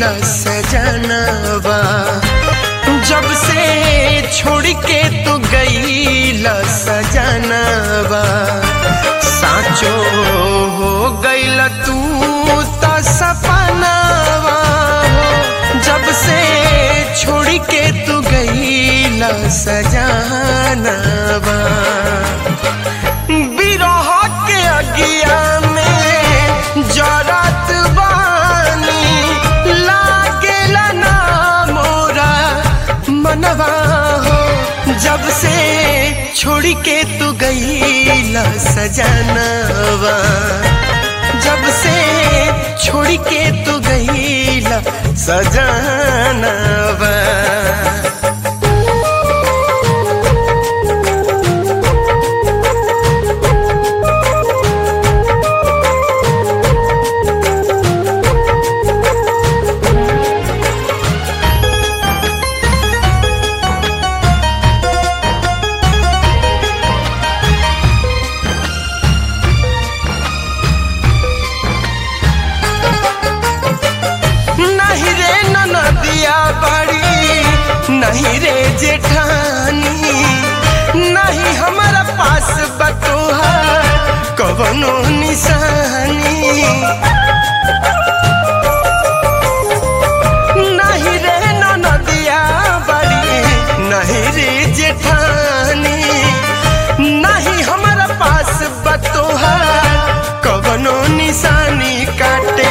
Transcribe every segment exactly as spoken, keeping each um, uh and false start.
गईला सजनवा, जब से छोड़ के तू गईला सजनवा, साचो हो गईला तू त सपनावा, जब से छोड़ के तू गईला सजनवा। बिरह के अगिया में जरत बानी, लागेला ना मोरा मनवा हो, जब से छोड़ के तू गईला सजनवा, जब से छोड़ के तू गईला सजनवा। नहीं रे ननदिया बड़ी, नहीं रे जेठानी, नहीं हमारा पास बतोहार कवनो निशानी। नहीं रे ननदिया बड़ी, नहीं रे जेठानी, नहीं हमारा पास बतोहार कवनो निशानी। काटे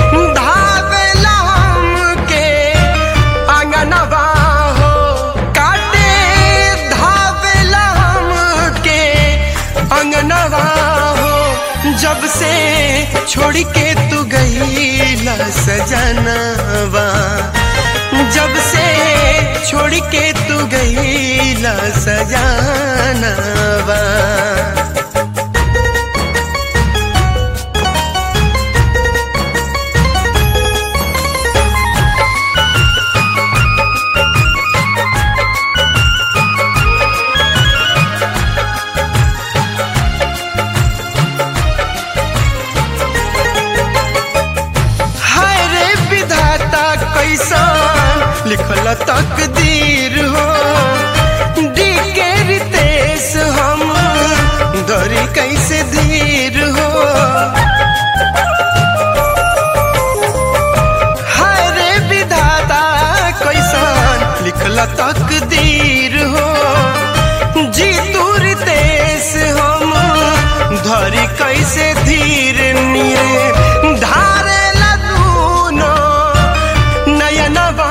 जब से छोड़ के तू गईला सजनवा, जब से छोड़ के तू गईला सजनवा। लिखल तकदीर हो, डी के रितेश हम दरी कैसे धीर हो। हाय रे विधाता कैसन लिखल तकदीर हो, जी तू रितेश हम धरी कैसे धीर। नीरे धारे लूनो नयनवा,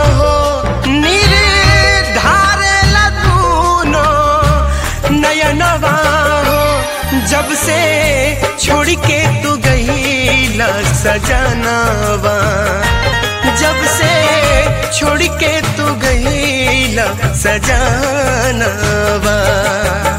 जब से छोड़ के तू गईला सजनवा, जब से छोड़ के तू गईला सजनवा।